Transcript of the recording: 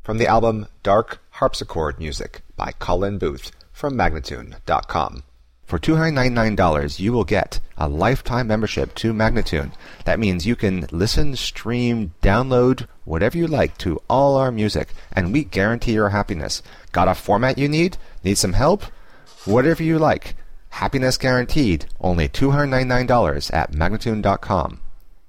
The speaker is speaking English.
from the album Dark Harpsichord Music by Colin Booth from Magnatune.com. For $299, you will get a lifetime membership to Magnatune. That means you can listen, stream, download, whatever you like to all our music, and we guarantee your happiness. Got a format you need? Need some help? Whatever you like. Happiness guaranteed. Only $299 at Magnatune.com.